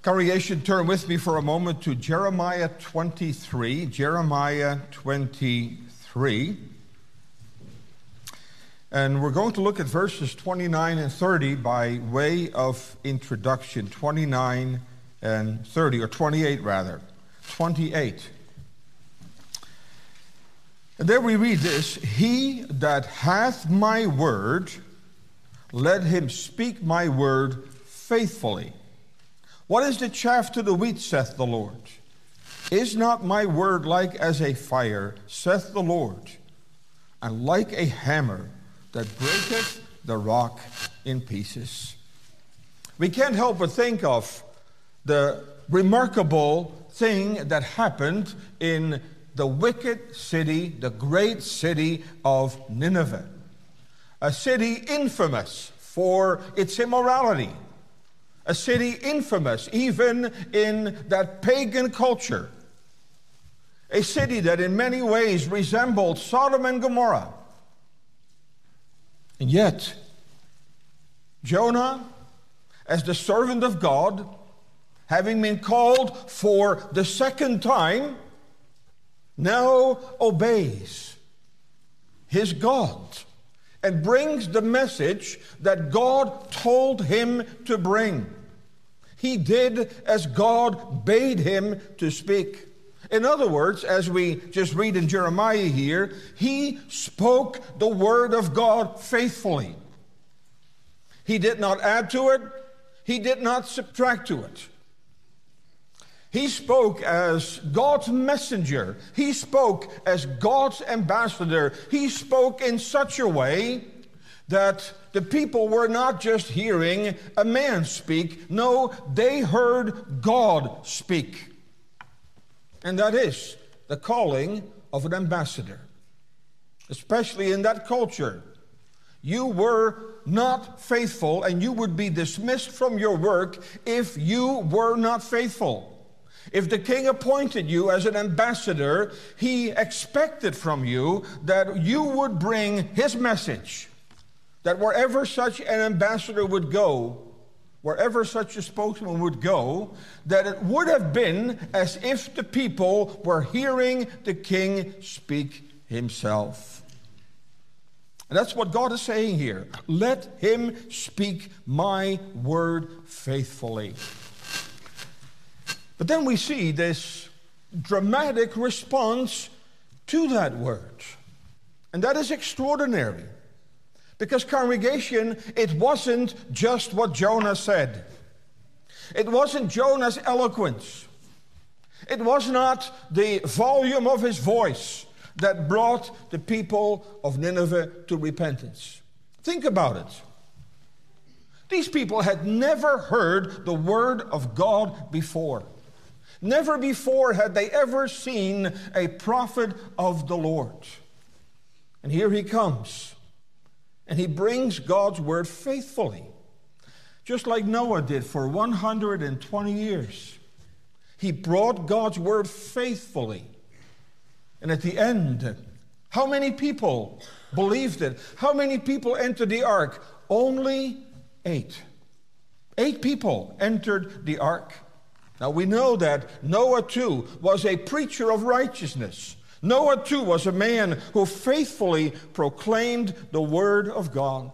Congregation, turn with me for a moment to Jeremiah 23. Jeremiah 23. And we're going to look at verses 29 and 30 by way of introduction. 29 and 30, or 28 rather. 28. And there we read this: He that hath my word, let him speak my word faithfully. What is the chaff to the wheat, saith the Lord? Is not my word like as a fire, saith the Lord, and like a hammer that breaketh the rock in pieces? We can't help but think of the remarkable thing that happened in the wicked city, the great city of Nineveh. A city infamous for its immorality. A city infamous even in that pagan culture. A city that in many ways resembled Sodom and Gomorrah. And yet, Jonah, as the servant of God, having been called for the second time, now obeys his God and brings the message that God told him to bring. He did as God bade him to speak. In other words, as we just read in Jeremiah here, he spoke the word of God faithfully. He did not add to it. He did not subtract to it. He spoke as God's messenger. He spoke as God's ambassador. He spoke in such a way that the people were not just hearing a man speak. No, they heard God speak. And that is the calling of an ambassador. Especially in that culture. You were not faithful, and you would be dismissed from your work if you were not faithful. If the king appointed you as an ambassador, he expected from you that you would bring his message. That wherever such an ambassador would go, wherever such a spokesman would go, that it would have been as if the people were hearing the king speak himself. And that's what God is saying here. Let him speak my word faithfully. But then we see this dramatic response to that word. And that is extraordinary. Because, congregation, it wasn't just what Jonah said. It wasn't Jonah's eloquence. It was not the volume of his voice that brought the people of Nineveh to repentance. Think about it. These people had never heard the word of God before. Never before had they ever seen a prophet of the Lord. And here he comes. And he brings God's word faithfully. Just like Noah did for 120 years. He brought God's word faithfully. And at the end, how many people believed it? How many people entered the ark? Only 8. 8 people entered the ark. Now we know that Noah too was a preacher of righteousness. Noah too was a man who faithfully proclaimed the word of God.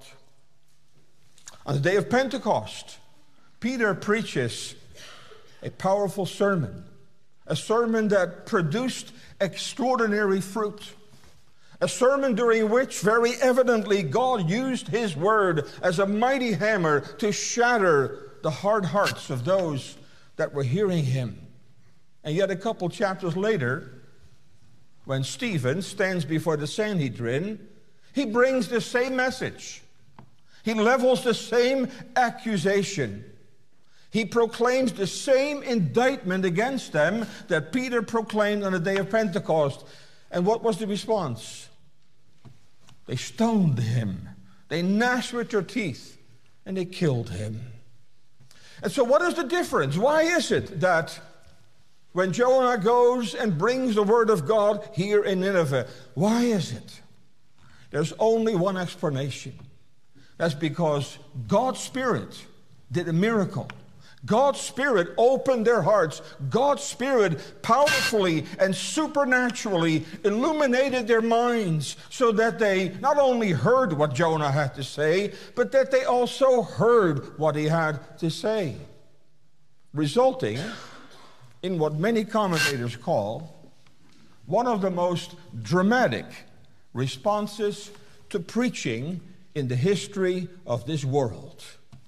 On the day of Pentecost, Peter preaches a powerful sermon. A sermon that produced extraordinary fruit. A sermon during which very evidently God used his word as a mighty hammer to shatter the hard hearts of those that were hearing him. And yet a couple chapters later, when Stephen stands before the Sanhedrin, he brings the same message. He levels the same accusation. He proclaims the same indictment against them that Peter proclaimed on the day of Pentecost. And what was the response? They stoned him. They gnashed with their teeth, and they killed him. And so what is the difference? Why is it that when Jonah goes and brings the word of God here in Nineveh, why is it? There's only one explanation. That's because God's Spirit did a miracle. God's Spirit opened their hearts. God's Spirit powerfully and supernaturally illuminated their minds so that they not only heard what Jonah had to say, but that they also heard what he had to say, resulting in what many commentators call one of the most dramatic responses to preaching in the history of this world,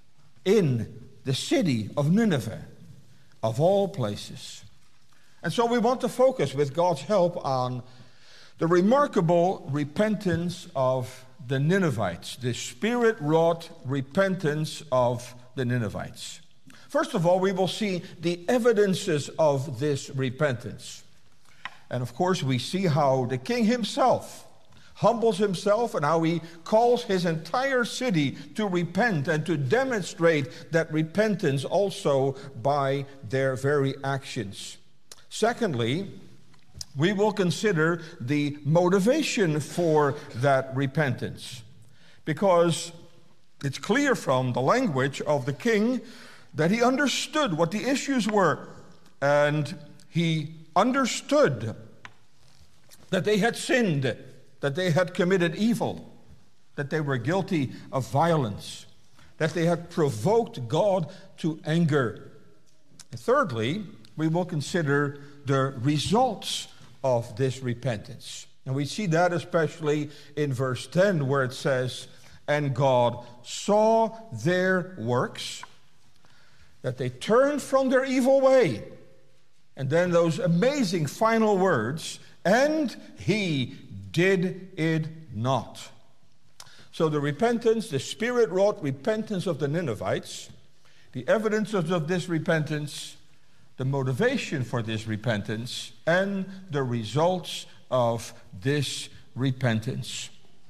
in the city of Nineveh, of all places. And so we want to focus, with God's help, on the remarkable repentance of the Ninevites, the Spirit-wrought repentance of the Ninevites. First of all, we will see the evidences of this repentance. And of course, we see how the king himself humbles himself and how he calls his entire city to repent and to demonstrate that repentance also by their very actions. Secondly, we will consider the motivation for that repentance, because it's clear from the language of the king that he understood what the issues were, and he understood that they had sinned, that they had committed evil, that they were guilty of violence, that they had provoked God to anger. And thirdly, we will consider the results of this repentance. And we see that especially in verse 10, where it says, "And God saw their works, that they turned from their evil way." And then those amazing final words, "and he did it not." So the repentance, the Spirit-wrought repentance of the Ninevites, the evidences of this repentance, the motivation for this repentance, and the results of this repentance.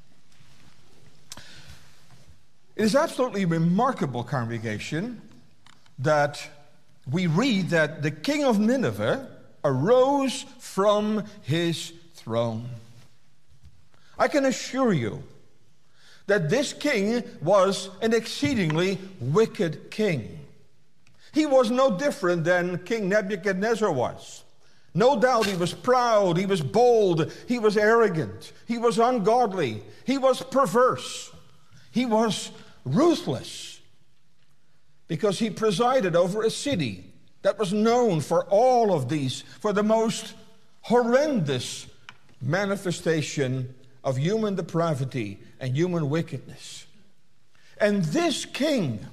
It is absolutely remarkable, congregation, that we read that the king of Nineveh arose from his throne. I can assure you that this king was an exceedingly wicked king. He was no different than King Nebuchadnezzar was. No doubt he was proud, he was bold, he was arrogant, he was ungodly, he was perverse, he was ruthless, because he presided over a city that was known for all of these, for the most horrendous manifestation of human depravity and human wickedness. And this king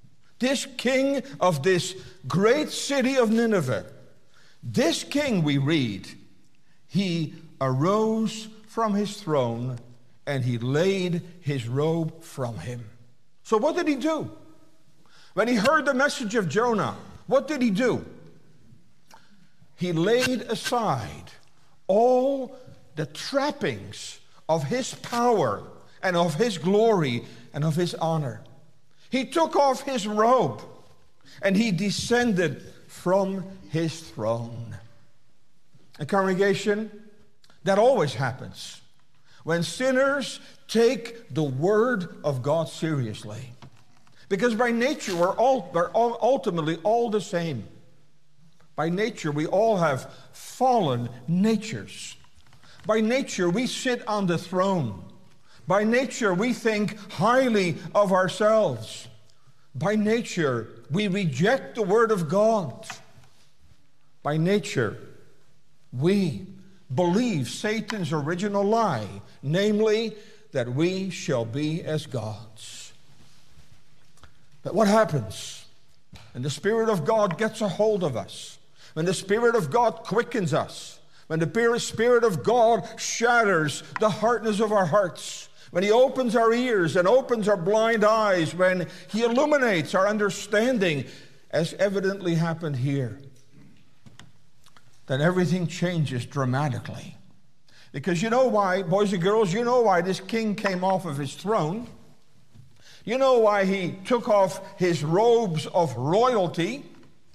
of this great city of Nineveh, this king, we read, he arose from his throne and he laid his robe from him. So what did he do? When he heard the message of Jonah, what did he do? He laid aside all the trappings of his power and of his glory and of his honor. He took off his robe and he descended from his throne. A congregation, that always happens when sinners take the word of God seriously. Because by nature, we're ultimately all the same. By nature, we all have fallen natures. By nature, we sit on the throne. By nature, we think highly of ourselves. By nature, we reject the word of God. By nature, we believe Satan's original lie, namely, that we shall be as gods. But what happens when the Spirit of God gets a hold of us? When the Spirit of God quickens us? When the Spirit of God shatters the hardness of our hearts? When He opens our ears and opens our blind eyes? When He illuminates our understanding, as evidently happened here? Then everything changes dramatically. Because you know why, boys and girls, you know why this king came off of his throne. You know why he took off his robes of royalty.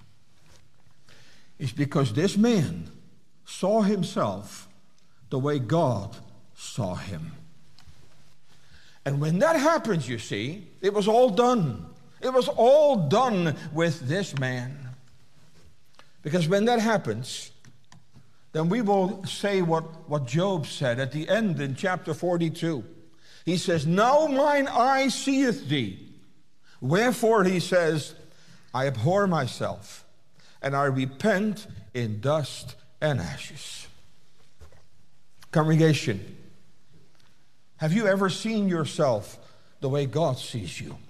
It's because this man saw himself the way God saw him. And when that happens, you see, it was all done. It was all done with this man. Because when that happens, then we will say what Job said at the end in chapter 42. He says, "Now mine eye seeth thee. Wherefore," he says, "I abhor myself, and I repent in dust and ashes." Congregation, have you ever seen yourself the way God sees you?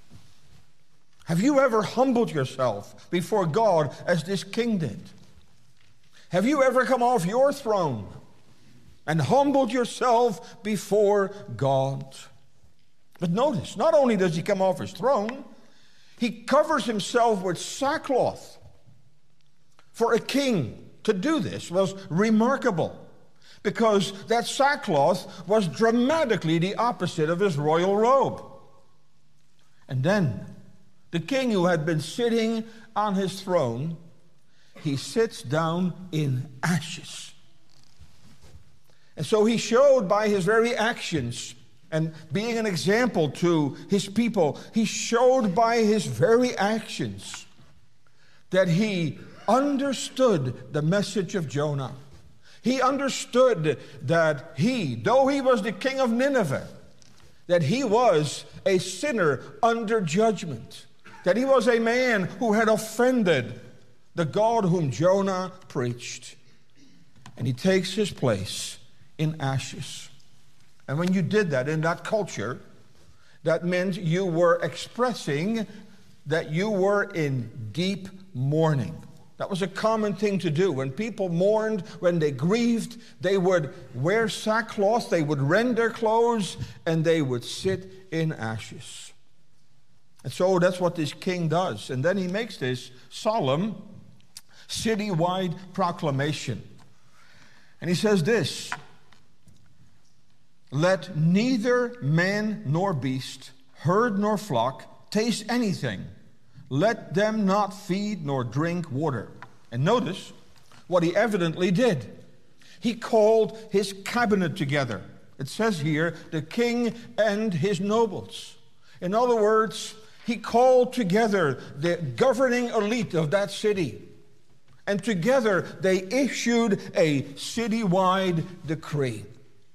Have you ever humbled yourself before God as this king did? Have you ever come off your throne and humbled yourself before God? But notice, not only does he come off his throne, he covers himself with sackcloth. For a king to do this was remarkable, because that sackcloth was dramatically the opposite of his royal robe. And then the king, who had been sitting on his throne, he sits down in ashes. And so he showed by his very actions, and being an example to his people, he showed by his very actions that he understood the message of Jonah. He understood that though he was the king of Nineveh, that he was a sinner under judgment, that he was a man who had offended the God whom Jonah preached. And he takes his place in ashes. And when you did that in that culture, that meant you were expressing that you were in deep mourning. That was a common thing to do. When people mourned, when they grieved, they would wear sackcloth, they would rend their clothes, and they would sit in ashes. And so that's what this king does. And then he makes this solemn, citywide proclamation. And he says this: "Let neither man nor beast, herd nor flock, taste anything. Let them not feed nor drink water." And notice what he evidently did. He called his cabinet together. It says here, the king and his nobles. In other words, he called together the governing elite of that city. And together they issued a citywide decree.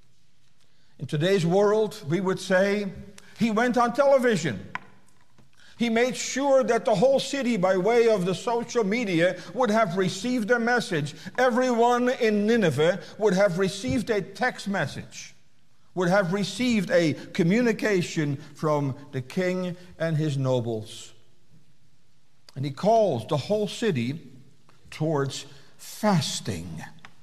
In today's world, we would say, he went on television. He made sure that the whole city, by way of the social media, would have received a message. Everyone in Nineveh would have received a text message, would have received a communication from the king and his nobles. And he calls the whole city towards fasting.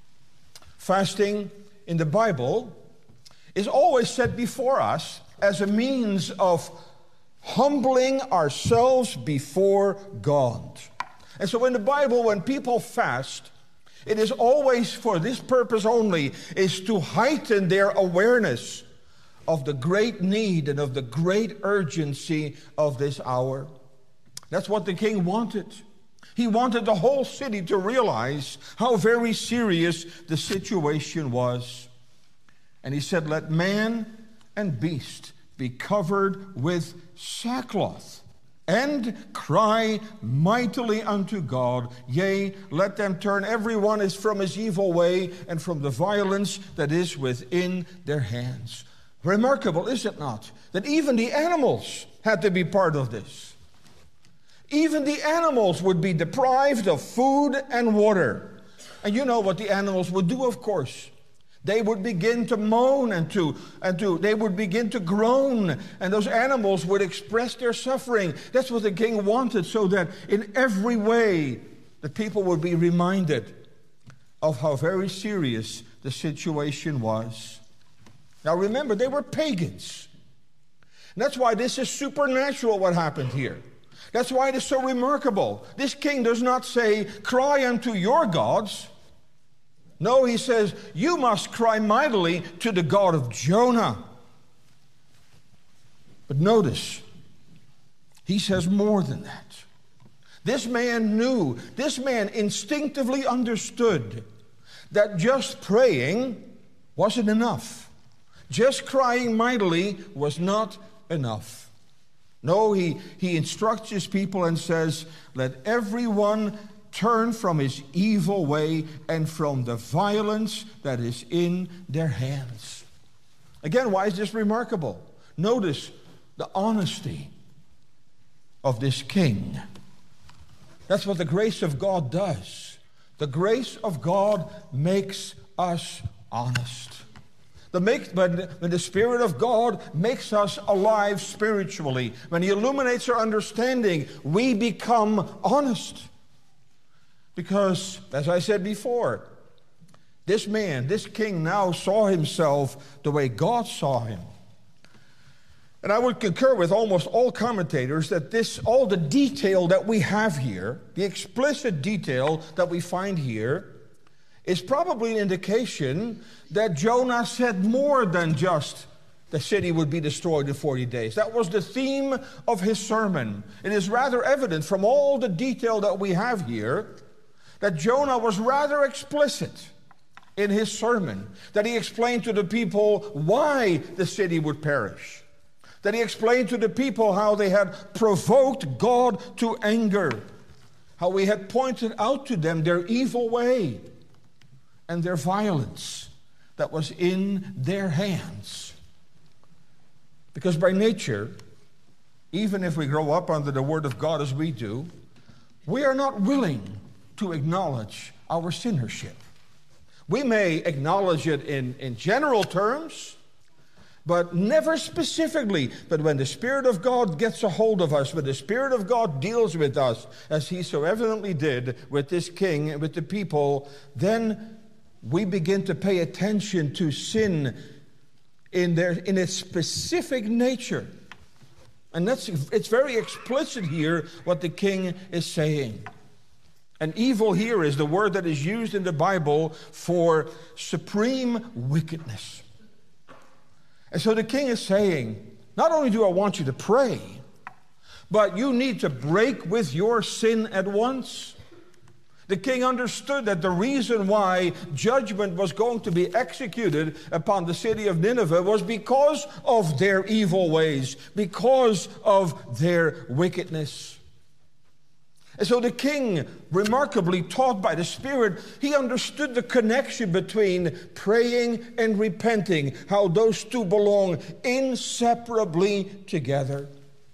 Fasting in the Bible is always set before us as a means of humbling ourselves before God. And so in the Bible, when people fast, it is always for this purpose only, is to heighten their awareness of the great need and of the great urgency of this hour. That's what the king wanted. He wanted the whole city to realize how very serious the situation was. And he said, "Let man and beast be covered with sackcloth, and cry mightily unto God. Yea, let them turn every one as from his evil way, and from the violence that is within their hands." Remarkable, is it not, that even the animals had to be part of this? Even the animals would be deprived of food and water. And you know what the animals would do, of course. They would begin to moan and they would begin to groan, and those animals would express their suffering. That's what the king wanted, so that in every way the people would be reminded of how very serious the situation was. Now remember, they were pagans. And that's why this is supernatural what happened here. That's why it is so remarkable. This king does not say, "Cry unto your gods." No, he says, "You must cry mightily to the God of Jonah." But notice, he says more than that. This man knew, this man instinctively understood that just praying wasn't enough. Just crying mightily was not enough. No, he instructs his people and says, let everyone turn from his evil way and from the violence that is in their hands. Again, why is this remarkable? Notice the honesty of this king. That's what the grace of God does. The grace of God makes us honest. When the Spirit of God makes us alive spiritually, when He illuminates our understanding, we become honest. Because, as I said before, this man, this king now saw himself the way God saw him. And I would concur with almost all commentators that all the detail that we have here, the explicit detail that we find here, is probably an indication that Jonah said more than just the city would be destroyed in 40 days. That was the theme of his sermon. It is rather evident from all the detail that we have here that Jonah was rather explicit in his sermon, that he explained to the people why the city would perish, that he explained to the people how they had provoked God to anger, how he had pointed out to them their evil way and their violence that was in their hands. Because by nature, even if we grow up under the Word of God as we do, we are not willing to acknowledge our sinnership. We may acknowledge it in general terms, but never specifically. But when the Spirit of God gets a hold of us, when the Spirit of God deals with us, as He so evidently did with this king and with the people, then we begin to pay attention to sin in its specific nature. And it's very explicit here what the king is saying. And evil here is the word that is used in the Bible for supreme wickedness. And so the king is saying, not only do I want you to pray, but you need to break with your sin at once. The king understood that the reason why judgment was going to be executed upon the city of Nineveh was because of their evil ways, because of their wickedness. And so the king, remarkably taught by the Spirit, he understood the connection between praying and repenting, how those two belong inseparably together.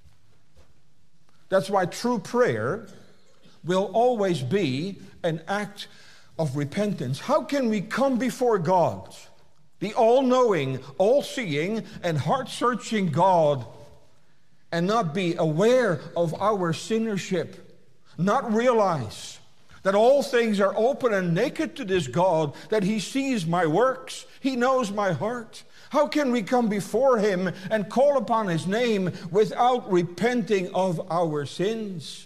That's why true prayer will always be an act of repentance. How can we come before God, the all-knowing, all-seeing, and heart-searching God, and not be aware of our sinnership, not realize that all things are open and naked to this God, that He sees my works, He knows my heart? How can we come before Him and call upon His name without repenting of our sins?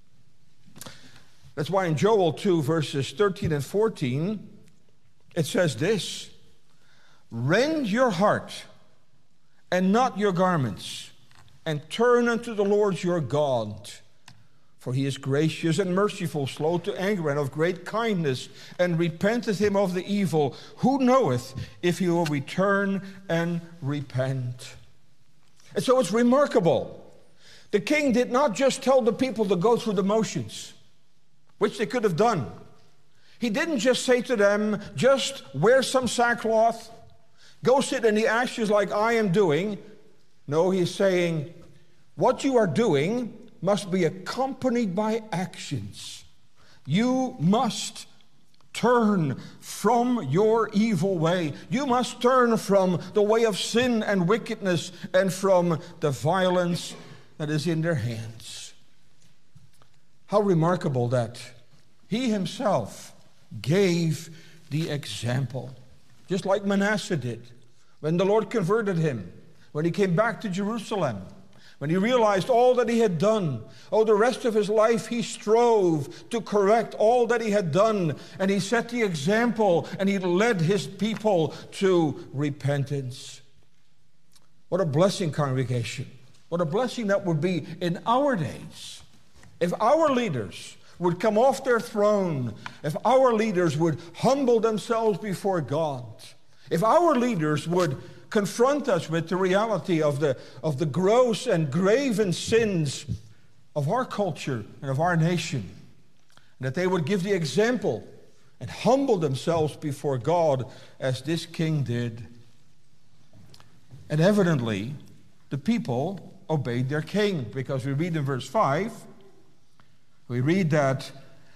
That's why in Joel 2, verses 13 and 14, it says this: rend your heart and not your garments, and turn unto the Lord your God. For He is gracious and merciful, slow to anger, and of great kindness, and repenteth him of the evil. Who knoweth if he will return and repent? And so it's remarkable. The king did not just tell the people to go through the motions, which they could have done. He didn't just say to them, just wear some sackcloth, go sit in the ashes like I am doing. No, he's saying, what you are doing must be accompanied by actions. You must turn from your evil way. You must turn from the way of sin and wickedness and from the violence that is in their hands. How remarkable that he himself gave the example, just like Manasseh did when the Lord converted him, when he came back to Jerusalem. When he realized all that he had done, the rest of his life he strove to correct all that he had done. And he set the example and he led his people to repentance. What a blessing, congregation. What a blessing that would be in our days. If our leaders would come off their throne, if our leaders would humble themselves before God, if our leaders would confront us with the reality of the gross and graven sins of our culture and of our nation. And that they would give the example and humble themselves before God as this king did. And evidently, the people obeyed their king, because we read in verse 5, we read that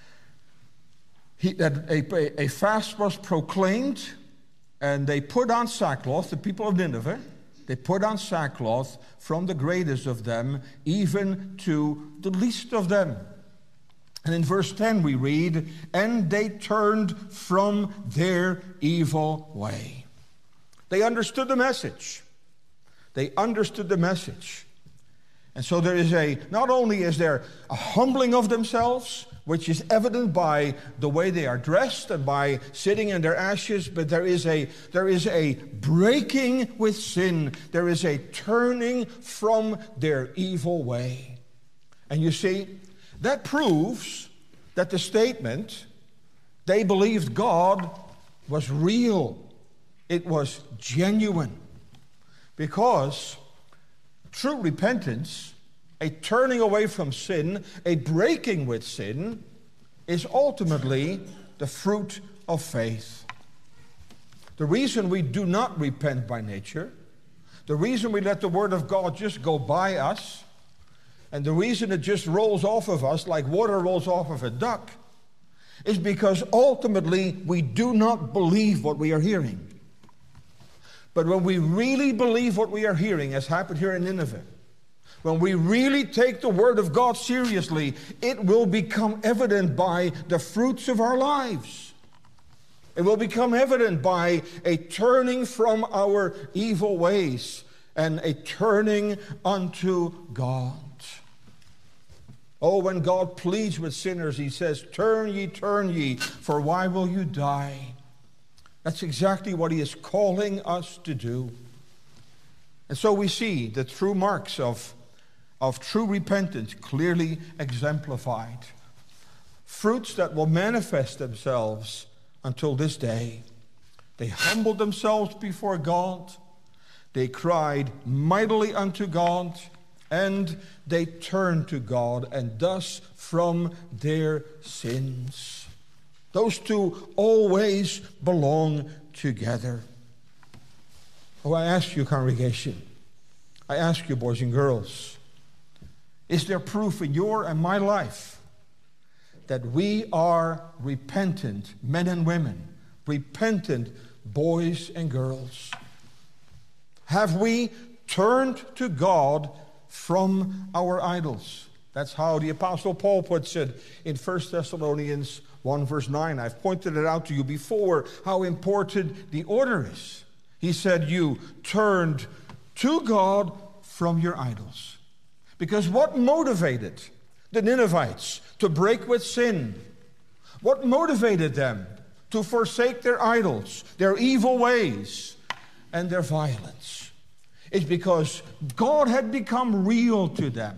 a fast was proclaimed, and they put on sackcloth, the people of Nineveh, they put on sackcloth from the greatest of them, even to the least of them. And in verse 10 we read, and they turned from their evil way. They understood the message. They understood the message. And so there is not only is there a humbling of themselves, which is evident by the way they are dressed and by sitting in their ashes, but there is a breaking with sin. There is a turning from their evil way. And you see, that proves that the statement, they believed God, was real. It was genuine. Because true repentance, a turning away from sin, a breaking with sin, is ultimately the fruit of faith. The reason we do not repent by nature, the reason we let the Word of God just go by us, and the reason it just rolls off of us like water rolls off of a duck, is because ultimately we do not believe what we are hearing. But when we really believe what we are hearing, as happened here in Nineveh, when we really take the Word of God seriously, it will become evident by the fruits of our lives. It will become evident by a turning from our evil ways and a turning unto God. Oh, when God pleads with sinners, He says, turn ye, for why will you die? That's exactly what He is calling us to do. And so we see the true marks of true repentance clearly exemplified. Fruits that will manifest themselves until this day. They humbled themselves before God. They cried mightily unto God. And they turned to God, and thus from their sins. Those two always belong together. Oh, I ask you, congregation, I ask you, boys and girls, is there proof in your and my life that we are repentant men and women, repentant boys and girls? Have we turned to God from our idols? That's how the Apostle Paul puts it in 1 Thessalonians 1 verse 9. I've pointed it out to you before how important the order is. He said, you turned to God from your idols. Because what motivated the Ninevites to break with sin? What motivated them to forsake their idols, their evil ways, and their violence? It's because God had become real to them.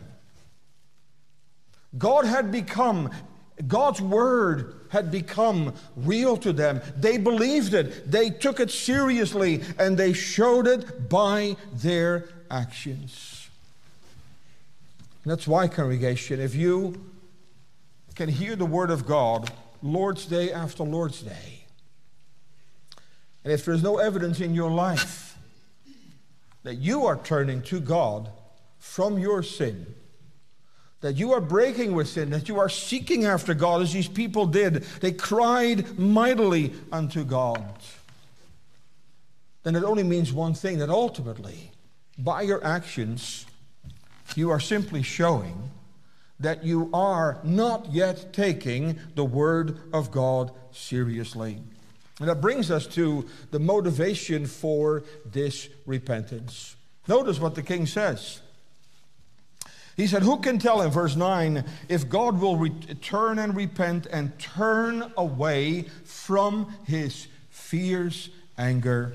God's word had become real to them. They believed it, they took it seriously, and they showed it by their actions. That's why, congregation, if you can hear the word of God Lord's Day after Lord's Day, and if there's no evidence in your life that you are turning to God from your sin, that you are breaking with sin, that you are seeking after God as these people did, they cried mightily unto God, then it only means one thing, that ultimately, by your actions, you are simply showing that you are not yet taking the Word of God seriously. And that brings us to the motivation for this repentance. Notice what the king says. He said, who can tell, in verse 9, if God will return and repent and turn away from His fierce anger?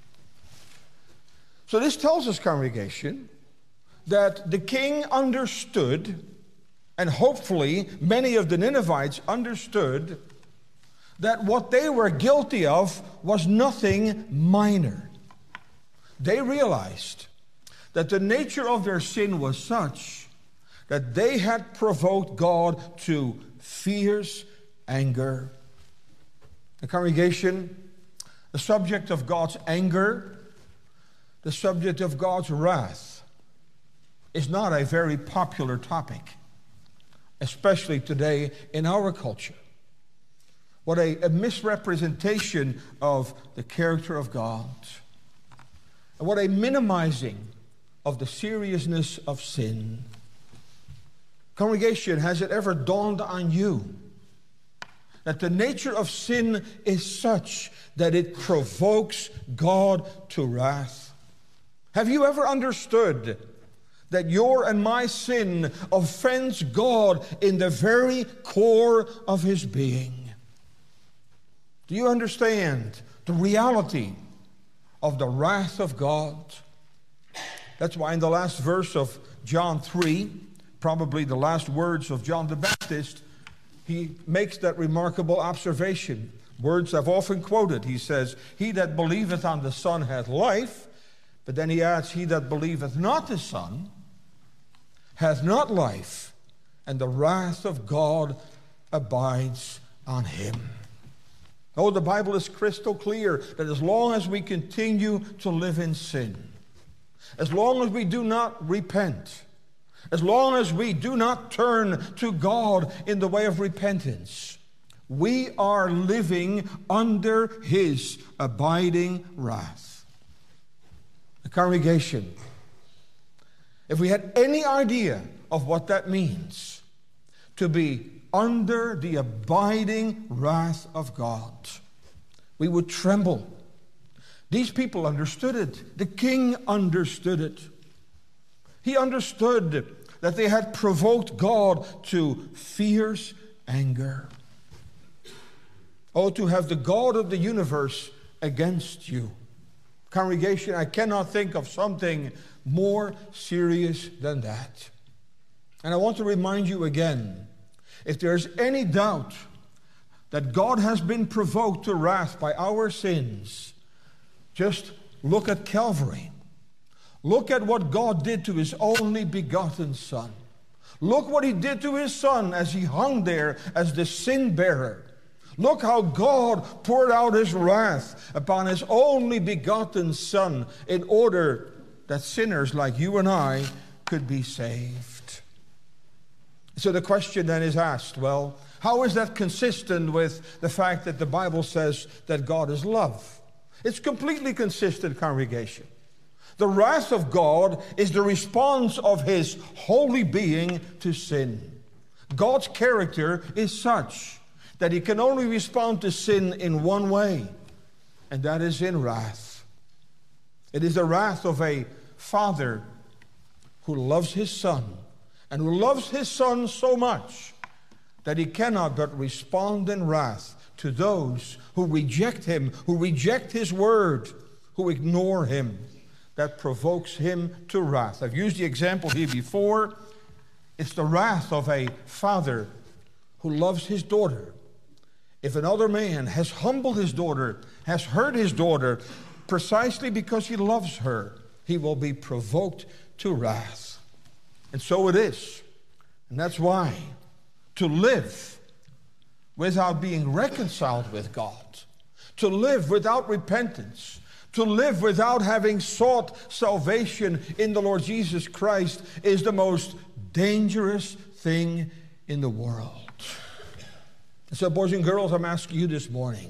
So this tells us, congregation, that the king understood, and hopefully many of the Ninevites understood, that what they were guilty of was nothing minor. They realized that the nature of their sin was such that they had provoked God to fierce anger. The congregation, the subject of God's anger, the subject of God's wrath, is not a very popular topic, especially today in our culture. What a misrepresentation of the character of God. And what a minimizing of the seriousness of sin. Congregation, has it ever dawned on you that the nature of sin is such that it provokes God to wrath? Have you ever understood that your and my sin offends God in the very core of His being? Do you understand the reality of the wrath of God? That's why in the last verse of John 3, probably the last words of John the Baptist, he makes that remarkable observation. Words I've often quoted. He says, "He that believeth on the Son hath life," but then he adds, "He that believeth not the Son hath not life, and the wrath of God abides on him." Oh, the Bible is crystal clear that as long as we continue to live in sin, as long as we do not repent, as long as we do not turn to God in the way of repentance, we are living under His abiding wrath. The congregation, if we had any idea of what that means, to be under the abiding wrath of God, we would tremble. These people understood it. The king understood it. He understood that they had provoked God to fierce anger. Oh, to have the God of the universe against you. Congregation, I cannot think of something more serious than that. And I want to remind you again, if there's any doubt that God has been provoked to wrath by our sins, just look at Calvary. Look at what God did to His only begotten Son. Look what He did to His Son as He hung there as the sin bearer. Look how God poured out His wrath upon His only begotten Son in order that sinners like you and I could be saved. So the question then is asked, well, how is that consistent with the fact that the Bible says that God is love? It's completely consistent, congregation. The wrath of God is the response of His holy being to sin. God's character is such that He can only respond to sin in one way, and that is in wrath. It is the wrath of a father who loves his son, and who loves his son so much that he cannot but respond in wrath to those who reject him, who reject his word, who ignore him. That provokes him to wrath. I've used the example here before. It's the wrath of a father who loves his daughter. If another man has humbled his daughter, has hurt his daughter, precisely because he loves her, he will be provoked to wrath. And so it is. And that's why to live without being reconciled with God, to live without repentance, to live without having sought salvation in the Lord Jesus Christ is the most dangerous thing in the world. So, boys and girls, I'm asking you this morning,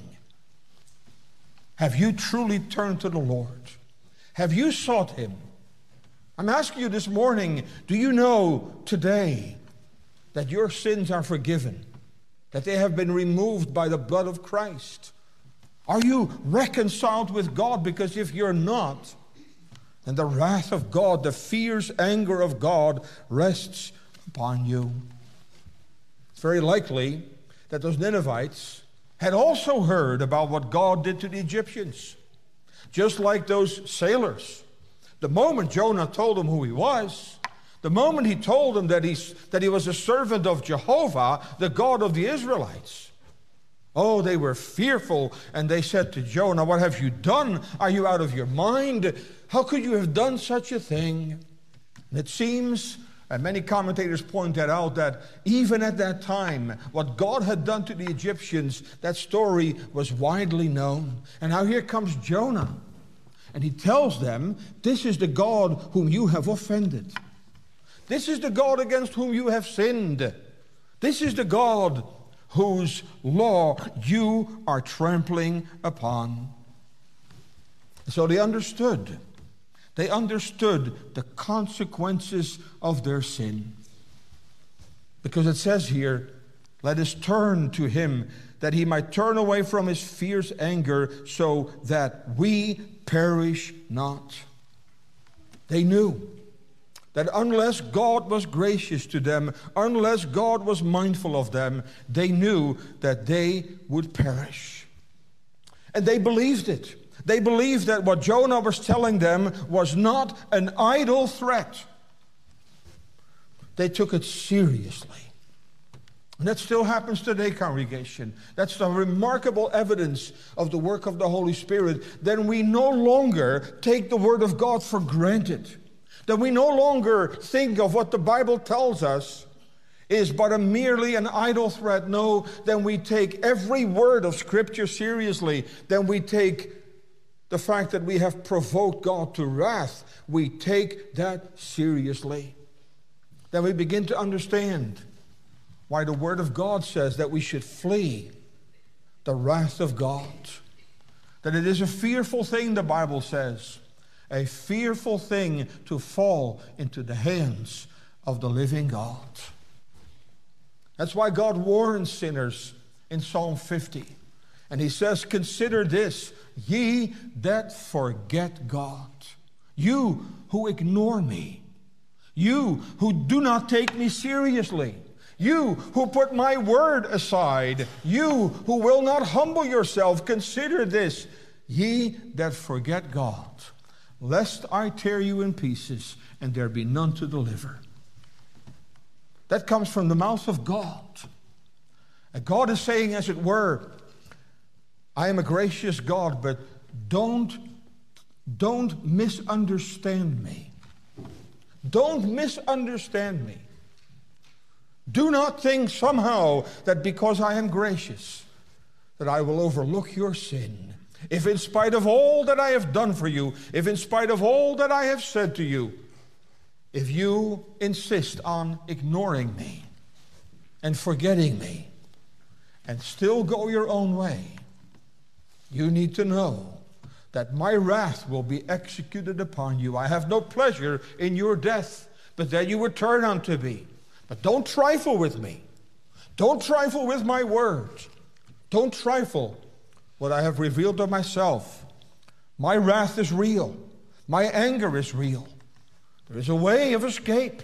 have you truly turned to the Lord? Have you sought Him? I'm asking you this morning, do you know today that your sins are forgiven, that they have been removed by the blood of Christ? Are you reconciled with God? Because if you're not, then the wrath of God, the fierce anger of God rests upon you. It's very likely that those Ninevites had also heard about what God did to the Egyptians. Just like those sailors. The moment Jonah told them who he was, the moment he told them that he was a servant of Jehovah, the God of the Israelites, Oh, they were fearful, and they said to Jonah, "What have you done? Are you out of your mind? How could you have done such a thing?" And it seems, and many commentators point that out, that even at that time, what God had done to the Egyptians, that story was widely known. And now here comes Jonah, and he tells them, "This is the God whom you have offended. This is the God against whom you have sinned. This is the God whose law you are trampling upon." So they understood. They understood the consequences of their sin. Because it says here, "Let us turn to him, that he might turn away from his fierce anger, so that we perish not." They knew that unless God was gracious to them, unless God was mindful of them, they knew that they would perish. And they believed it. They believed that what Jonah was telling them was not an idle threat. They took it seriously. And that still happens today, congregation. That's the remarkable evidence of the work of the Holy Spirit. Then we no longer take the Word of God for granted. That we no longer think of what the Bible tells us is but a merely an idle threat. No, then we take every word of Scripture seriously. Then we take the fact that we have provoked God to wrath. We take that seriously. Then we begin to understand why the Word of God says that we should flee the wrath of God. That it is a fearful thing, the Bible says, a fearful thing to fall into the hands of the living God. That's why God warns sinners in Psalm 50. And he says, "Consider this, ye that forget God, you who ignore me, you who do not take me seriously, you who put my word aside, you who will not humble yourself, consider this, ye that forget God, lest I tear you in pieces, and there be none to deliver." That comes from the mouth of God. And God is saying, as it were, I am a gracious God, but don't misunderstand me. Don't misunderstand me. Do not think somehow that because I am gracious, that I will overlook your sin. If in spite of all that I have done for you, if in spite of all that I have said to you, if you insist on ignoring me and forgetting me and still go your own way, you need to know that my wrath will be executed upon you. I have no pleasure in your death, but that you would turn unto me. But don't trifle with me. Don't trifle with my words. Don't trifle what I have revealed of myself. My wrath is real. My anger is real. There is a way of escape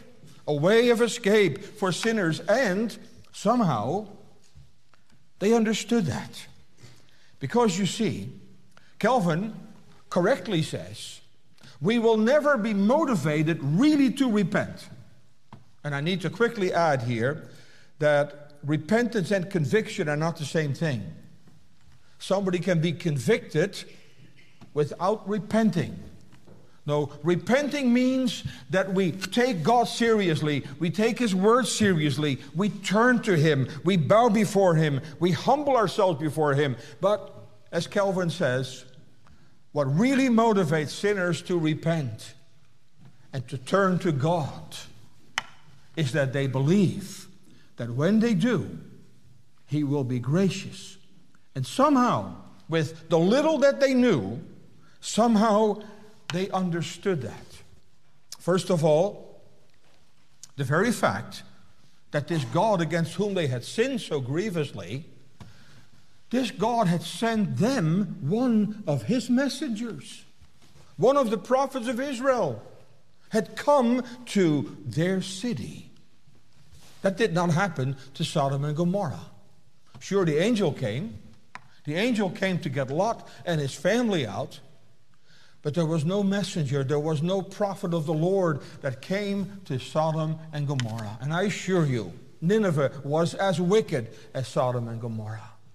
for sinners, and somehow they understood that. Because you see, Calvin correctly says, we will never be motivated really to repent. And I need to quickly add here that repentance and conviction are not the same thing. Somebody can be convicted without repenting. No, repenting means that we take God seriously, we take His word seriously, we turn to Him, we bow before Him, we humble ourselves before Him. But, as Calvin says, what really motivates sinners to repent and to turn to God is that they believe that when they do, He will be gracious. And somehow, with the little that they knew, somehow they understood that. First of all, the very fact that this God against whom they had sinned so grievously, this God had sent them one of His messengers. One of the prophets of Israel had come to their city. That did not happen to Sodom and Gomorrah. Sure, the angel came. The angel came to get Lot and his family out. But there was no messenger, there was no prophet of the Lord that came to Sodom and Gomorrah. And I assure you, Nineveh was as wicked as Sodom and Gomorrah.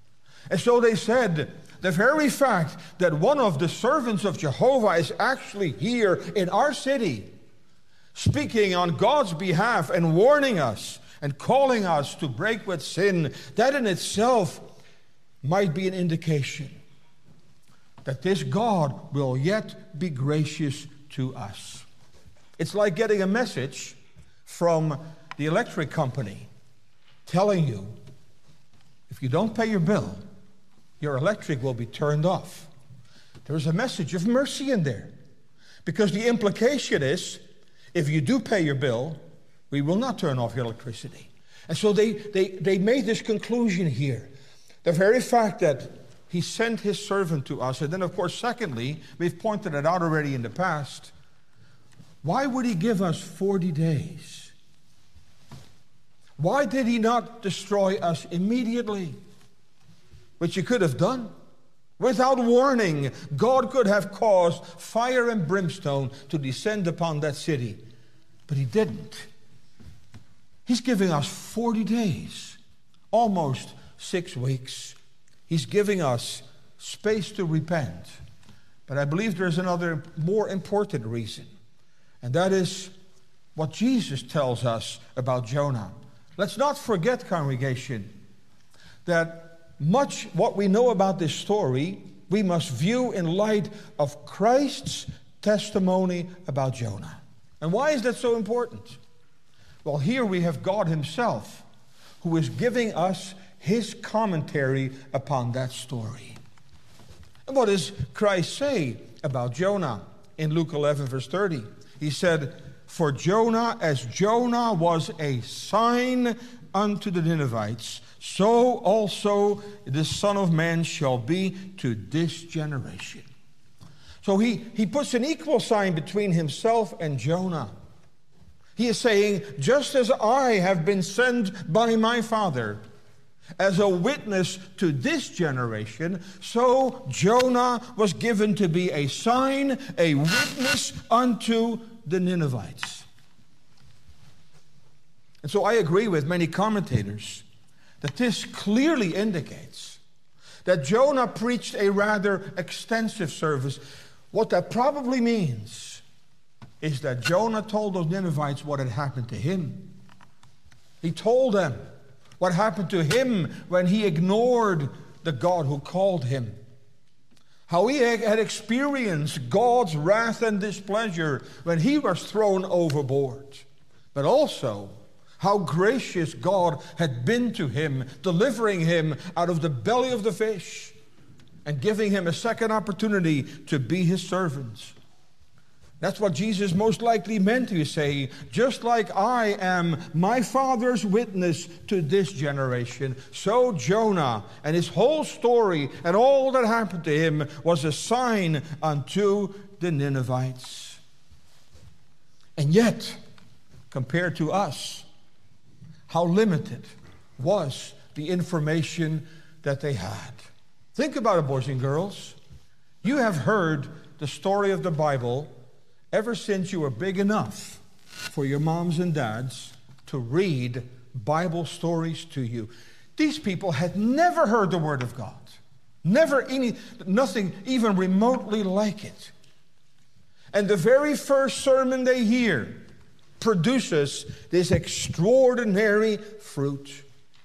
And so they said, the very fact that one of the servants of Jehovah is actually here in our city, speaking on God's behalf and warning us and calling us to break with sin, that in itself might be an indication that this God will yet be gracious to us. It's like getting a message from the electric company telling you, if you don't pay your bill, your electric will be turned off. There's a message of mercy in there, because the implication is, if you do pay your bill, we will not turn off your electricity. And so they made this conclusion here. The very fact that he sent his servant to us, and then of course, secondly, we've pointed it out already in the past, why would he give us 40 days? Why did he not destroy us immediately? Which he could have done. Without warning, God could have caused fire and brimstone to descend upon that city. But he didn't. He's giving us 40 days, almost 6 weeks. He's giving us space to repent. But I believe there's another more important reason. And that is what Jesus tells us about Jonah. Let's not forget, congregation, that much what we know about this story, we must view in light of Christ's testimony about Jonah. And why is that so important? Well, here we have God himself, who is giving us his commentary upon that story. And what does Christ say about Jonah in Luke 11, verse 30? He said, for Jonah, as Jonah was a sign unto the Ninevites, so also the Son of Man shall be to this generation. So he puts an equal sign between himself and Jonah. He is saying, just as I have been sent by my Father as a witness to this generation, so Jonah was given to be a sign, a witness unto the Ninevites. And so I agree with many commentators that this clearly indicates that Jonah preached a rather extensive service. What that probably means is that Jonah told those Ninevites what had happened to him. He told them what happened to him when he ignored the God who called him. How he had experienced God's wrath and displeasure when he was thrown overboard. But also how gracious God had been to him, delivering him out of the belly of the fish and giving him a second opportunity to be his servant. That's what Jesus most likely meant to say, just like I am my Father's witness to this generation, so Jonah and his whole story and all that happened to him was a sign unto the Ninevites. And yet, compared to us, how limited was the information that they had. Think about it, boys and girls. You have heard the story of the Bible ever since you were big enough for your moms and dads to read Bible stories to you. These people had never heard the Word of God. Nothing even remotely like it. And the very first sermon they hear produces this extraordinary fruit.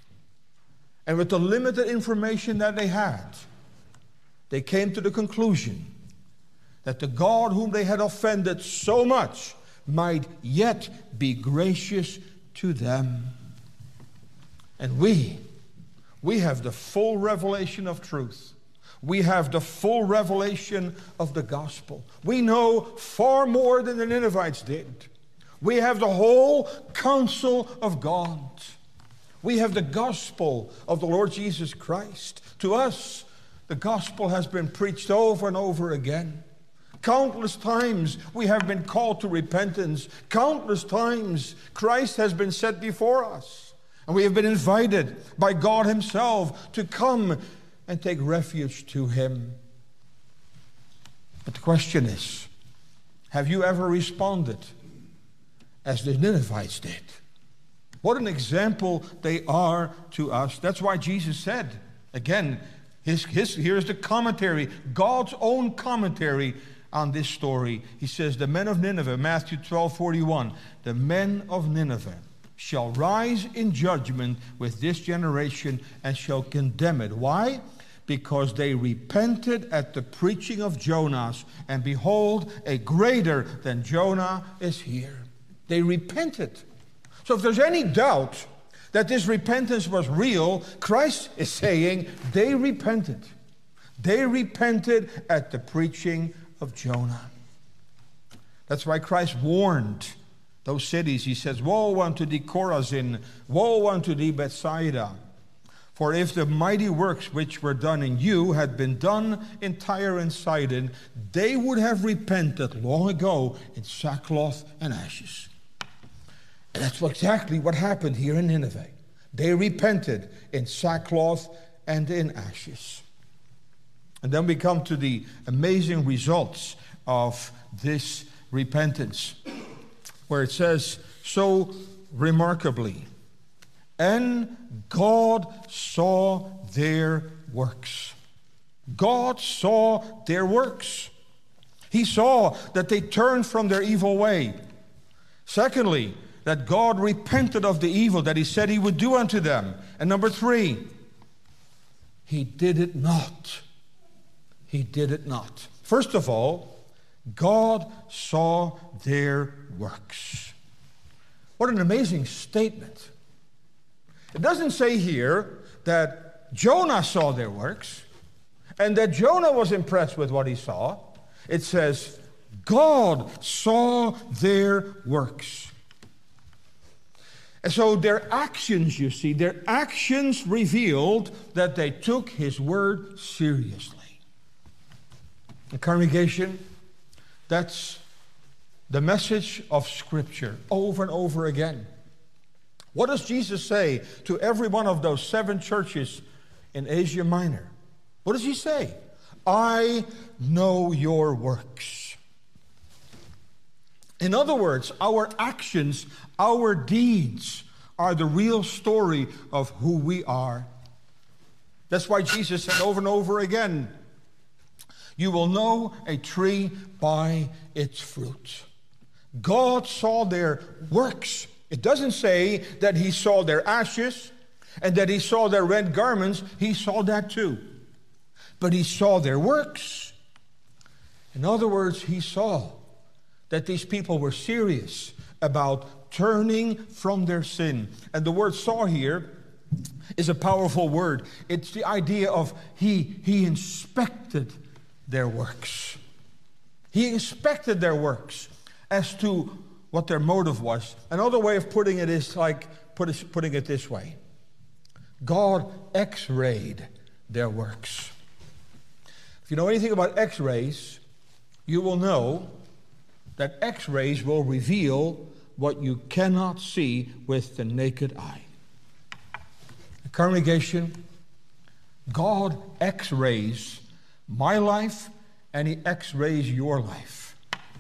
And with the limited information that they had, they came to the conclusion that the God whom they had offended so much might yet be gracious to them. And we have the full revelation of truth. We have the full revelation of the gospel. We know far more than the Ninevites did. We have the whole counsel of God. We have the gospel of the Lord Jesus Christ. To us, the gospel has been preached over and over again. Countless times we have been called to repentance. Countless times Christ has been set before us. And we have been invited by God himself to come and take refuge to him. But the question is, have you ever responded as the Ninevites did? What an example they are to us. That's why Jesus said, again, Here's the commentary, God's own commentary on this story. He says, the men of Nineveh, Matthew 12:41, the men of Nineveh shall rise in judgment with this generation and shall condemn it. Why? Because they repented at the preaching of Jonas, and behold, a greater than Jonah is here. They repented. So if there's any doubt that this repentance was real, Christ is saying they repented. They repented at the preaching of Jonah. That's why Christ warned those cities. He says, woe unto thee Chorazin, woe unto thee Bethsaida. For if the mighty works which were done in you had been done in Tyre and Sidon, they would have repented long ago in sackcloth and ashes. And that's exactly what happened here in Nineveh. They repented in sackcloth and in ashes. And then we come to the amazing results of this repentance, where it says so remarkably, and God saw their works. God saw their works. He saw that they turned from their evil way. Secondly, that God repented of the evil that he said he would do unto them. And number 3, he did it not. He did it not. First of all, God saw their works. What an amazing statement. It doesn't say here that Jonah saw their works and that Jonah was impressed with what he saw. It says God saw their works. And so their actions, you see, their actions revealed that they took his word seriously. The congregation, that's the message of Scripture over and over again. What does Jesus say to every one of those 7 churches in Asia Minor? What does he say? I know your works. In other words, our actions, our deeds are the real story of who we are. That's why Jesus said over and over again, you will know a tree by its fruit. God saw their works. It doesn't say that he saw their ashes and that he saw their red garments. He saw that too. But he saw their works. In other words, he saw that these people were serious about turning from their sin. And the word saw here is a powerful word. It's the idea of he inspected their works. He inspected their works as to what their motive was. Another way of putting it is like putting it this way. God X-rayed their works. If you know anything about X-rays, you will know that X-rays will reveal what you cannot see with the naked eye. The congregation, God X-rays my life and he X-rays your life.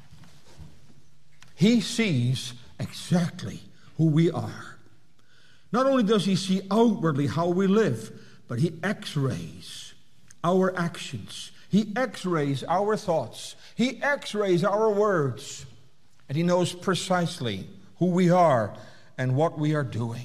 He sees exactly who we are. Not only does he see outwardly how we live, but he X-rays our actions. He X-rays our thoughts. He X-rays our words. And he knows precisely who we are and what we are doing.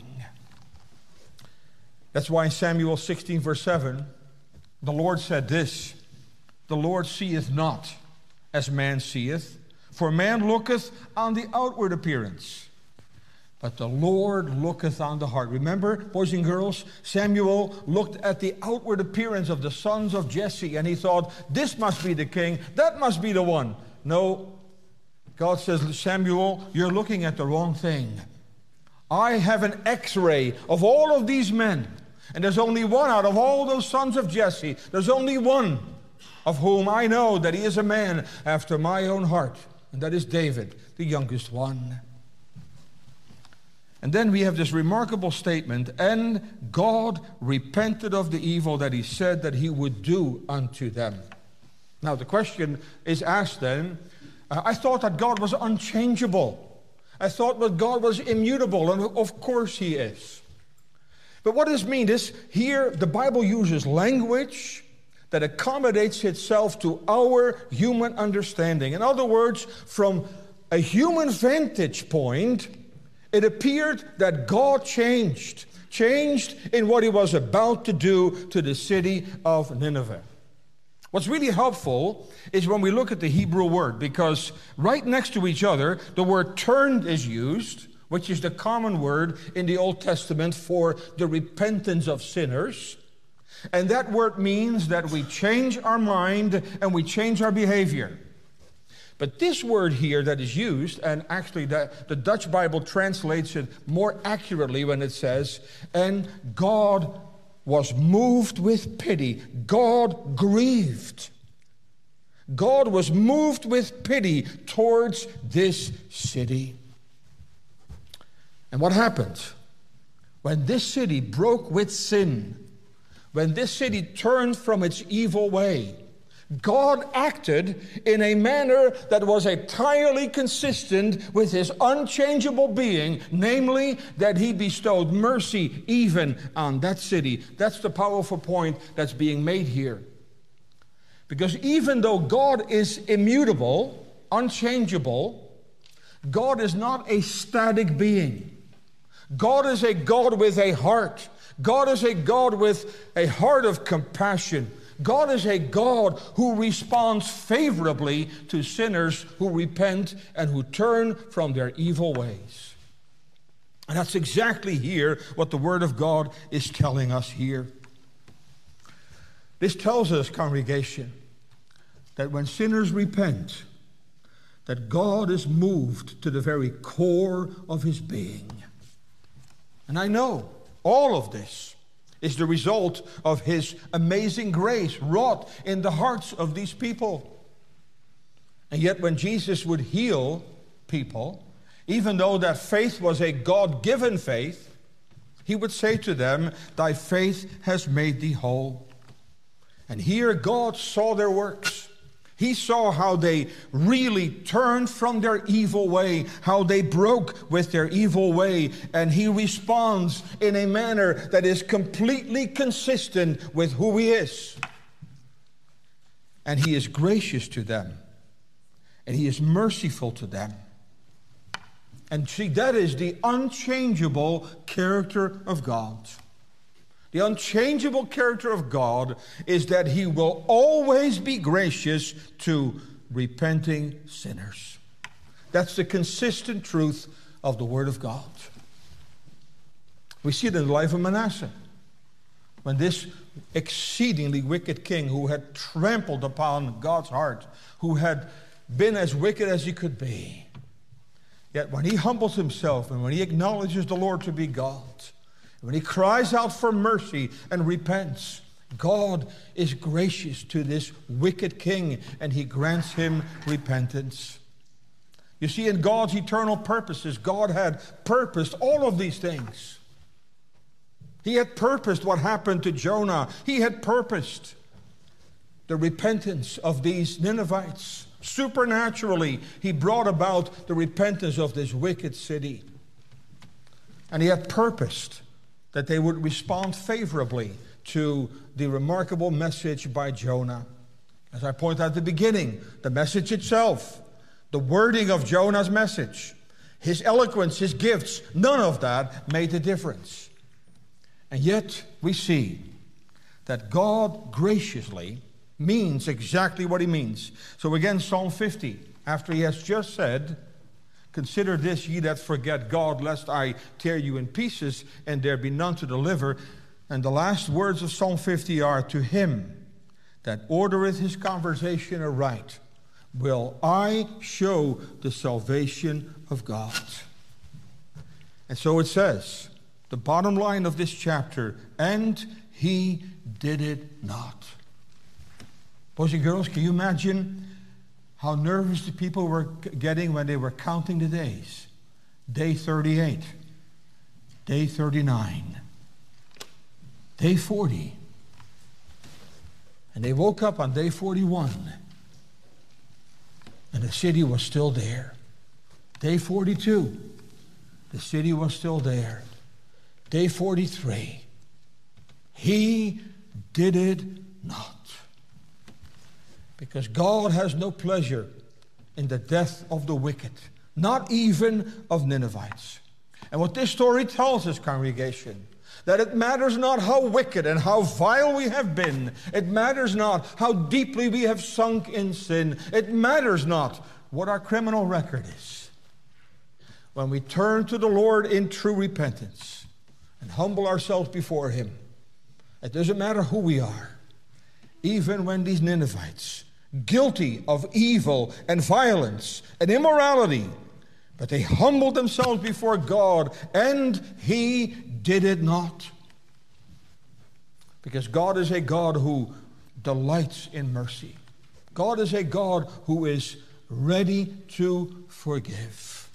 That's why in Samuel 16, verse 7, the Lord said this, the Lord seeth not as man seeth, for man looketh on the outward appearance, but the Lord looketh on the heart. Remember, boys and girls, Samuel looked at the outward appearance of the sons of Jesse, and he thought, this must be the king, that must be the one. No, God says, Samuel, you're looking at the wrong thing. I have an X-ray of all of these men, and there's only one out of all those sons of Jesse. There's only one of whom I know that he is a man after my own heart, and that is David, the youngest one. And then we have this remarkable statement, and God repented of the evil that he said that he would do unto them. Now the question is asked then, I thought that God was unchangeable. I thought that God was immutable, and of course he is. But what does this mean? Here the Bible uses language that accommodates itself to our human understanding. In other words, from a human vantage point, it appeared that God changed in what he was about to do to the city of Nineveh. What's really helpful is when we look at the Hebrew word, because right next to each other, the word turned is used, which is the common word in the Old Testament for the repentance of sinners. And that word means that we change our mind and we change our behavior. But this word here that is used, and actually the Dutch Bible translates it more accurately when it says, and God was moved with pity. God grieved. God was moved with pity towards this city. And what happened? When this city broke with sin, when this city turned from its evil way, God acted in a manner that was entirely consistent with his unchangeable being, namely that he bestowed mercy even on that city. That's the powerful point that's being made here. Because even though God is immutable, unchangeable, God is not a static being. God is a God with a heart. God is a God with a heart of compassion. God is a God who responds favorably to sinners who repent and who turn from their evil ways. And that's exactly here what the Word of God is telling us here. This tells us, congregation, that when sinners repent, that God is moved to the very core of his being. And I know all of this is the result of his amazing grace wrought in the hearts of these people. And yet when Jesus would heal people, even though that faith was a God-given faith, he would say to them, "Thy faith has made thee whole." And here God saw their works. He saw how they really turned from their evil way, how they broke with their evil way, and he responds in a manner that is completely consistent with who he is. And he is gracious to them, and he is merciful to them. And see, that is the unchangeable character of God. The unchangeable character of God is that he will always be gracious to repenting sinners. That's the consistent truth of the Word of God. We see it in the life of Manasseh. When this exceedingly wicked king who had trampled upon God's heart, who had been as wicked as he could be, yet when he humbles himself and when he acknowledges the Lord to be God, when he cries out for mercy and repents, God is gracious to this wicked king and he grants him repentance. You see, in God's eternal purposes, God had purposed all of these things. He had purposed what happened to Jonah. He had purposed the repentance of these Ninevites. Supernaturally, he brought about the repentance of this wicked city. And he had purposed that they would respond favorably to the remarkable message by Jonah. As I pointed out at the beginning, the message itself, the wording of Jonah's message, his eloquence, his gifts, none of that made a difference. And yet we see that God graciously means exactly what he means. So again, Psalm 50, after he has just said, "Consider this, ye that forget God, lest I tear you in pieces, and there be none to deliver." And the last words of Psalm 50 are, "To him that ordereth his conversation aright, will I show the salvation of God." And so it says, the bottom line of this chapter, and he did it not. Boys and girls, can you imagine how nervous the people were getting when they were counting the days? Day 38, day 39, day 40. And they woke up on day 41, and the city was still there. Day 42, the city was still there. Day 43, he did it not. Because God has no pleasure in the death of the wicked, not even of Ninevites. And what this story tells us, congregation, that it matters not how wicked and how vile we have been. It matters not how deeply we have sunk in sin. It matters not what our criminal record is. When we turn to the Lord in true repentance and humble ourselves before Him, it doesn't matter who we are. Even when these Ninevites, guilty of evil and violence and immorality, but they humbled themselves before God, and He did it not. Because God is a God who delights in mercy. God is a God who is ready to forgive.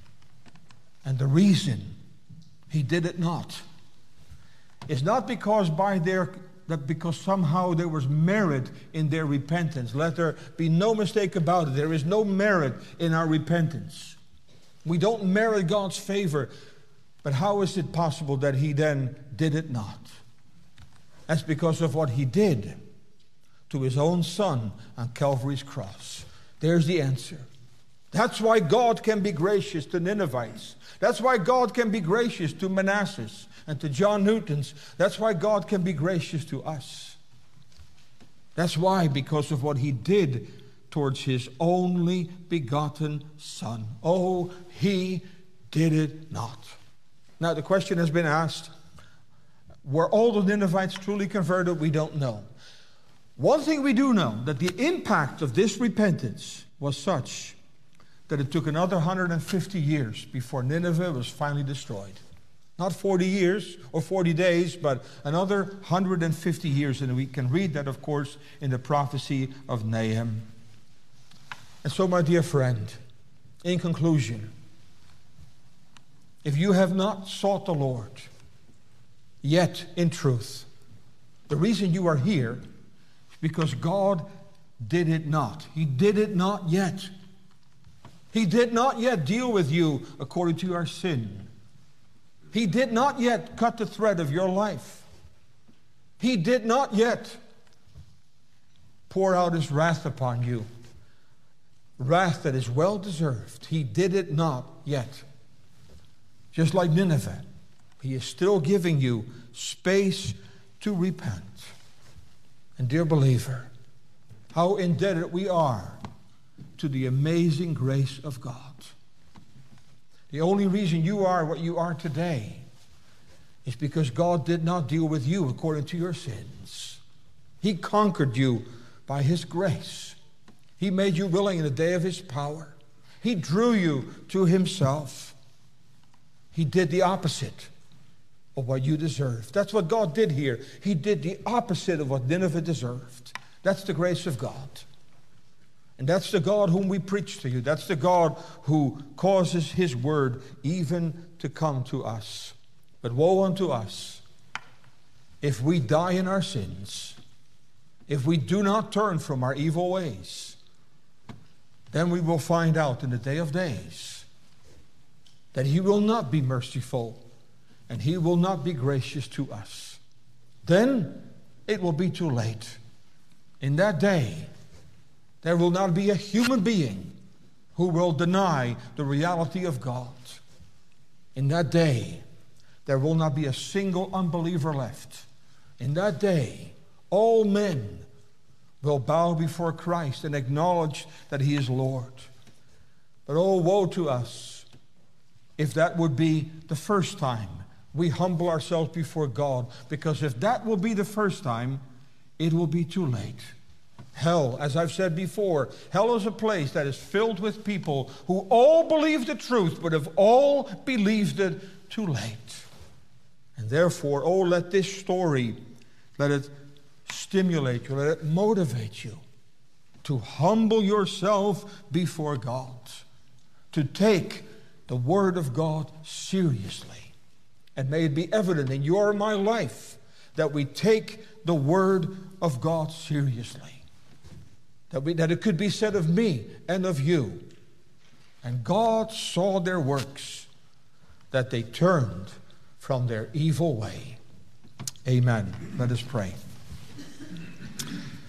And the reason He did it not is not because because somehow there was merit in their repentance. Let there be no mistake about it. There is no merit in our repentance. We don't merit God's favor. But how is it possible that He then did it not? That's because of what He did to His own Son on Calvary's cross. There's the answer. That's why God can be gracious to Ninevites. That's why God can be gracious to Manasseh and to John Newtons. That's why God can be gracious to us. That's why, because of what He did towards His only begotten Son. Oh, He did it not. Now, the question has been asked, were all the Ninevites truly converted? We don't know. One thing we do know, that the impact of this repentance was such that it took another 150 years before Nineveh was finally destroyed. Not 40 years or 40 days, but another 150 years. And we can read that, of course, in the prophecy of Nahum. And so, my dear friend, in conclusion, if you have not sought the Lord yet in truth, the reason you are here is because God did it not. He did it not yet. He did not yet deal with you according to your sin. He did not yet cut the thread of your life. He did not yet pour out His wrath upon you. Wrath that is well deserved. He did it not yet. Just like Nineveh, He is still giving you space to repent. And dear believer, how indebted we are to the amazing grace of God. The only reason you are what you are today is because God did not deal with you according to your sins. He conquered you by His grace. He made you willing in the day of His power. He drew you to Himself. He did the opposite of what you deserved. That's what God did here. He did the opposite of what Nineveh deserved. That's the grace of God. And that's the God whom we preach to you. That's the God who causes His word even to come to us. But woe unto us if we die in our sins, if we do not turn from our evil ways. Then we will find out in the day of days that He will not be merciful and He will not be gracious to us. Then it will be too late. In that day, there will not be a human being who will deny the reality of God. In that day, there will not be a single unbeliever left. In that day, all men will bow before Christ and acknowledge that He is Lord. But oh, woe to us if that would be the first time we humble ourselves before God. Because if that will be the first time, it will be too late. Hell, as I've said before, hell is a place that is filled with people who all believe the truth, but have all believed it too late. And therefore, oh, let this story, let it stimulate you, let it motivate you to humble yourself before God, to take the Word of God seriously. And may it be evident in your and my life that we take the Word of God seriously. That it could be said of me and of you. And God saw their works, that they turned from their evil way. Amen. Let us pray.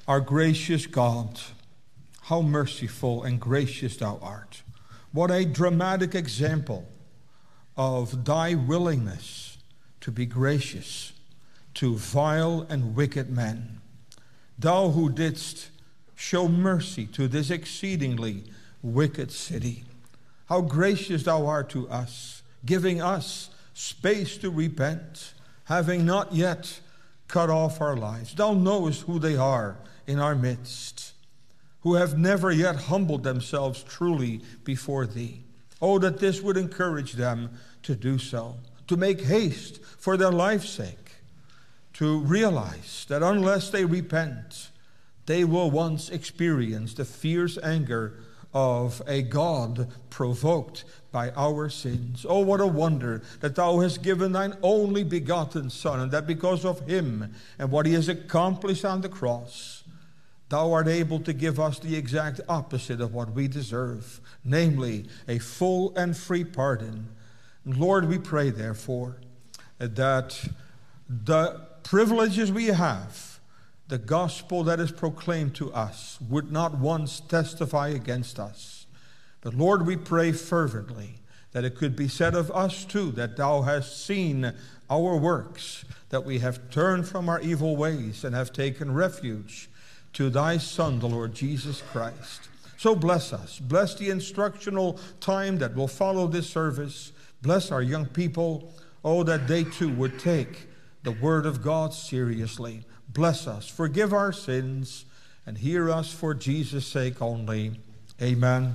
Our gracious God, how merciful and gracious thou art. What a dramatic example of thy willingness to be gracious to vile and wicked men. Thou who didst show mercy to this exceedingly wicked city. How gracious thou art to us, giving us space to repent, having not yet cut off our lives. Thou knowest who they are in our midst, who have never yet humbled themselves truly before thee. Oh, that this would encourage them to do so, to make haste for their life's sake, to realize that unless they repent, they will once experience the fierce anger of a God provoked by our sins. Oh, what a wonder that thou hast given thine only begotten Son, and that because of him and what he has accomplished on the cross, thou art able to give us the exact opposite of what we deserve, namely a full and free pardon. And Lord, we pray therefore that the privileges we have, the gospel that is proclaimed to us, would not once testify against us. But Lord, we pray fervently that it could be said of us too, that thou hast seen our works, that we have turned from our evil ways and have taken refuge to thy Son, the Lord Jesus Christ. So bless us. Bless the instructional time that will follow this service. Bless our young people. Oh, that they too would take the word of God seriously. Bless us. Forgive our sins and hear us for Jesus' sake only. Amen.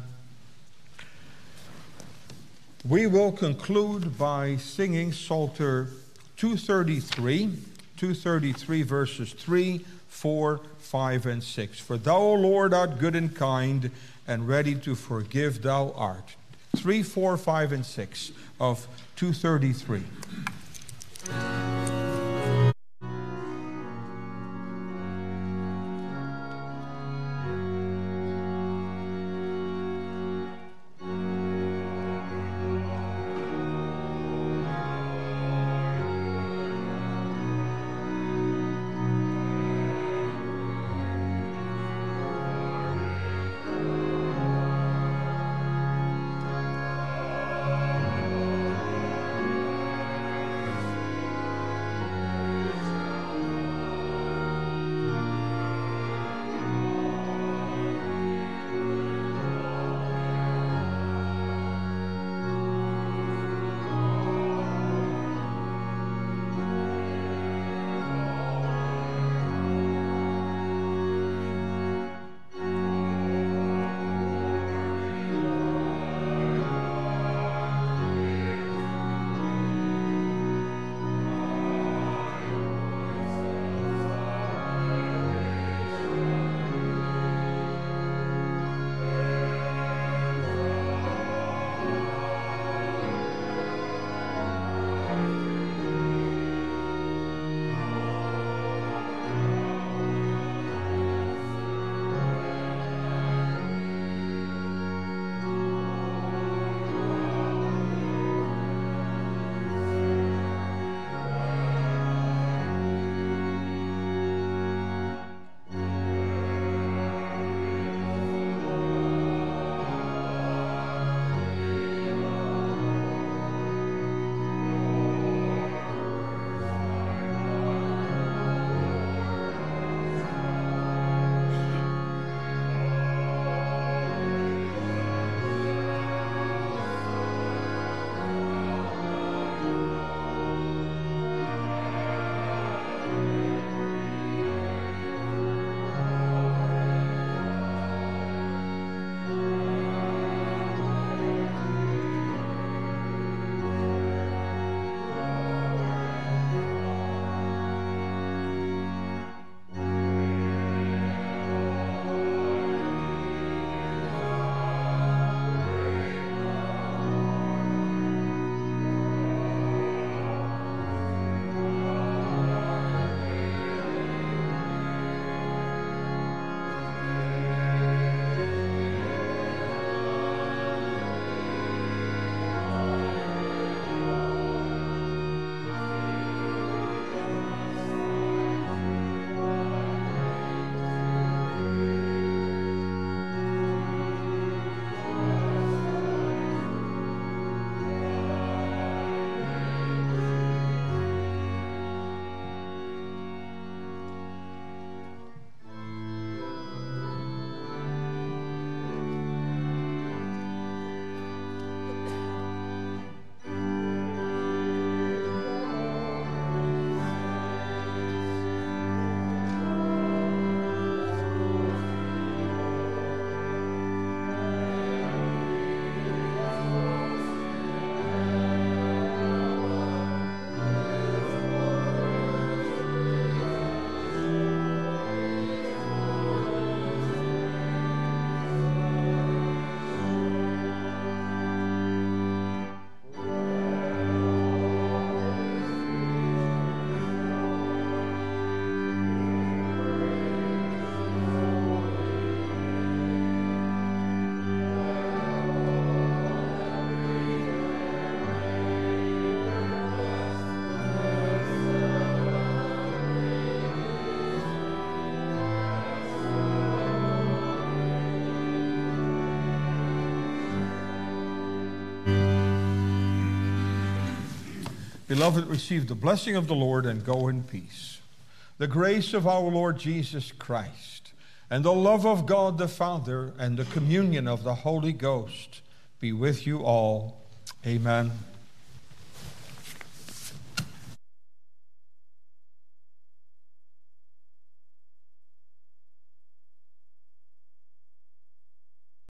We will conclude by singing Psalter 233 verses 3, 4, 5, and 6. For thou, O Lord, art good and kind, and ready to forgive thou art. 3, 4, 5, and 6 of 233. Beloved, receive the blessing of the Lord and go in peace. The grace of our Lord Jesus Christ and the love of God the Father and the communion of the Holy Ghost be with you all. Amen.